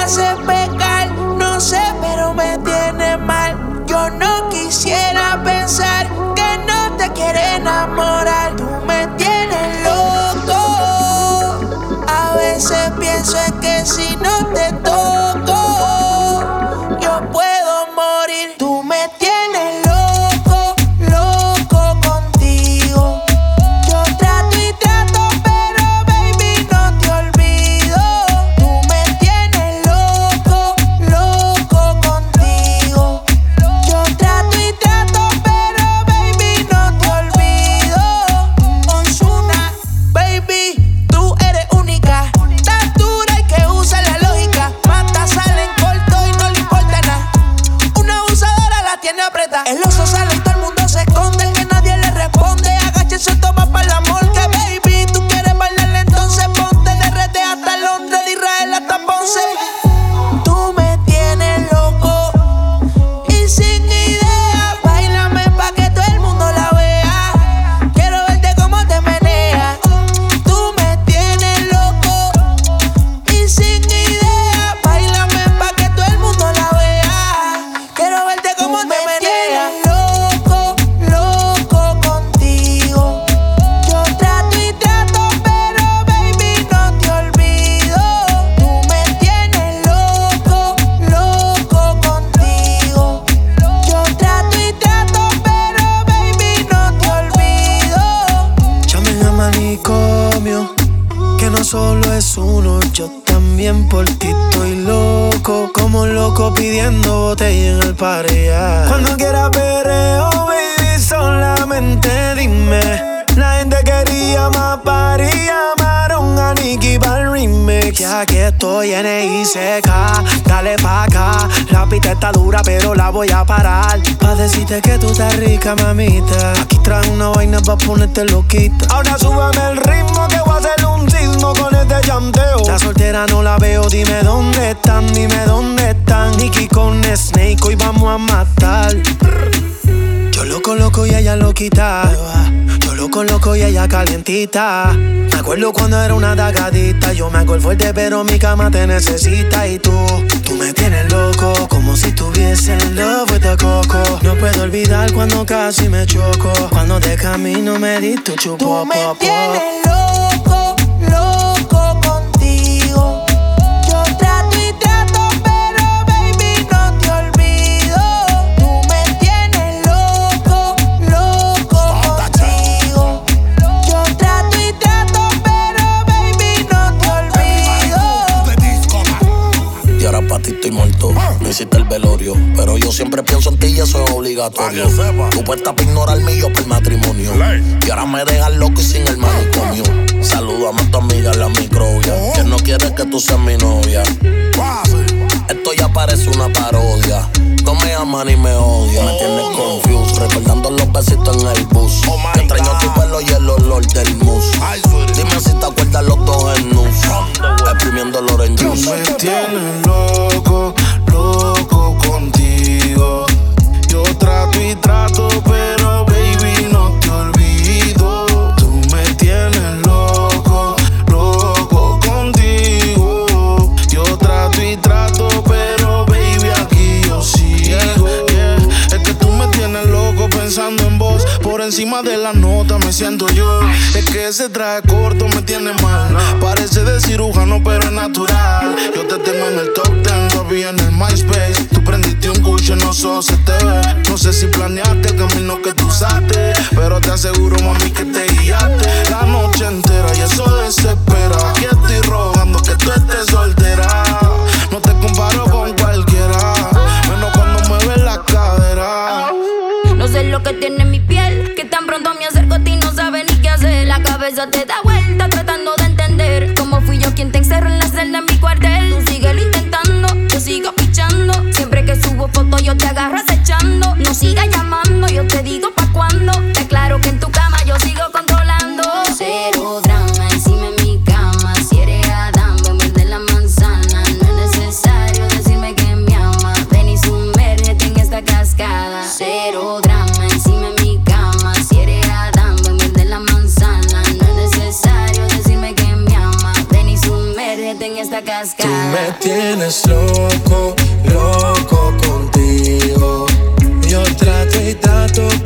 hace pecar, no sé, pero me tiene mal. Yo no quisiera pensar que no te quiere enamorar. Tú me tienes loco. A veces pienso en que si no te toco, yo puedo morir. Tú me tienes loco, loco contigo. Yo trato y trato, pero baby no te olvido. Tú me tienes loco, loco contigo. Yo trato y trato, pero baby no te olvido. Ozuna, baby, tú eres única. Estás dura y que usa la lógica. Matas salen corto y no le importa nada. Una abusadora la tiene apretada. El oso sale y todo el mundo se esconde. El que nadie le responde. Agáchese, toma para el amor. Que baby, tú quieres bailarle, entonces ponte de RD hasta Londres, de Israel hasta Ponce. Tú me tienes loco y sin idea. Báilame pa' que todo el mundo la vea. Quiero verte cómo te meneas. Tú me tienes loco y sin idea. Báilame pa' que todo el mundo la vea. Quiero verte cómo te meneas. Loco, loco contigo. Yo trato y trato, pero baby no te olvido. Tú me tienes loco, loco contigo. Yo trato y trato, pero baby no te olvido. Llamen a manicomio, que no solo es uno, yo también por ti estoy loco. Como loco pidiendo botella en el pareja. Cuando quieras perreo, baby, solamente dime. La gente quería más party, llamaron a Nicky pa'l remix. Ya que estoy en NICK, dale pa' acá. La pista está dura, pero la voy a parar. Pa' decirte que tú estás rica, mamita. Aquí traje una vaina pa' ponerte loquita. Ahora súbeme el ritmo que voy a hacer un sismo con este llanteo. La soltera no la veo, dime dónde están, dime dónde están. Nicky con Snake, hoy vamos a matar. Yo loco, loco y ella loquita. Yo loco, loco y ella calientita. Me acuerdo cuando era una dagadita. Yo me hago el fuerte, pero mi cama te necesita. Y tú me tienes loco, como si tuviese en love with the coco. No puedo olvidar cuando casi me choco. Cuando de camino me di tu chupo. Tú me tienes loco, loco contigo. Yo trato y trato, pero baby no te olvido. Tú me tienes loco, loco contigo. Yo trato y trato, pero baby no te olvido. Y ahora pa' ti estoy muerto. No hiciste el velorio, pero yo siempre pienso en ti y eso es obligatorio. Tú puestas pa' ignorarme y yo por el matrimonio. Y ahora me dejas loco y sin el manicomio. Salúdame a tu amiga, la microbia, que no quiere que tú seas mi novia. Esto ya parece una parodia. No me ama ni me odia. Me tienes confused, recordando los besitos en el bus. Te extraño tu pelo y el olor del mousse. Dime si te acuerdas los dos en nus, exprimiendo el orange Tú juice. me tienes loco, loco contigo. Yo trato y trato, pero baby no te olvido. Tú me tienes loco, loco contigo. Yo trato y trato, pero baby aquí yo sigo. Es que tú me tienes loco pensando en vos. Por encima de la nota me siento yo. Es que ese traje corto me tiene mal. Parece de cirujano, pero es natural. Yo te tengo en el top 10, Robbie en el MySpace. Tú prendiste un cucho, no solo se te ve. No sé si planeaste el camino que tú usaste, pero te aseguro, mami, que te guiaste la noche entera y eso desespera. Aquí estoy rogando que tú estés soltera. No te comparo con cualquiera, menos cuando mueves la cadera. No sé lo que tiene mi piel, que tan pronto me acerco a ti no sabes ni qué hacer. La cabeza te da vuelta tratando de entender cómo fui yo quien te encerró en la celda en mi cuartel. Tú síguelo intentando, yo sigo pichando. Siempre que subo fotos yo te agarro acechando. No sigas llamando, yo te digo pa' cuándo. Te claro que en tu cama yo sigo controlando. Cero drama encima en mi cama. Si eres Adán, ven verde la manzana. No es necesario decirme que me amas. Ven y sumérgete en esta cascada. Cero drama encima en mi cama. Si eres Adán, ven verde la manzana. No es necesario decirme que me amas. Ven y sumérgete en en esta cascada. Tú me tienes loco, loco contigo. Yo trato y trato